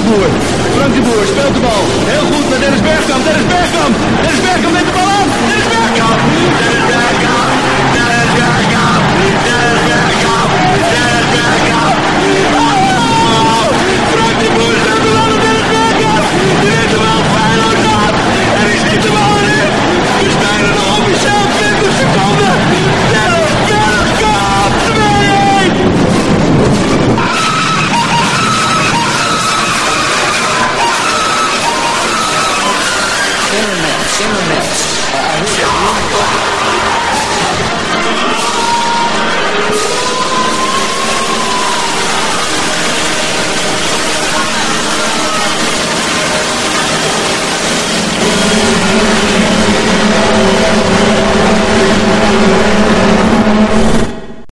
Boer. Frank de Boer speelt de bal. Heel goed naar Dennis Bergkamp. Dennis Bergkamp met de bal aan. Dennis Bergkamp.